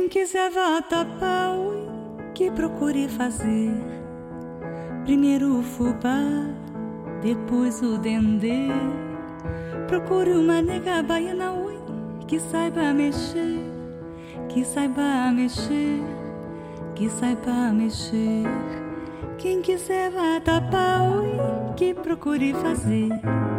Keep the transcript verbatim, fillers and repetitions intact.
Quem quiser vatapá, ui, que procure fazer primeiro o fubá, depois o dendê. Procure uma nega baiana, ui, que saiba mexer, que saiba mexer, que saiba mexer. Quem quiser vatapá, ui, que procure fazer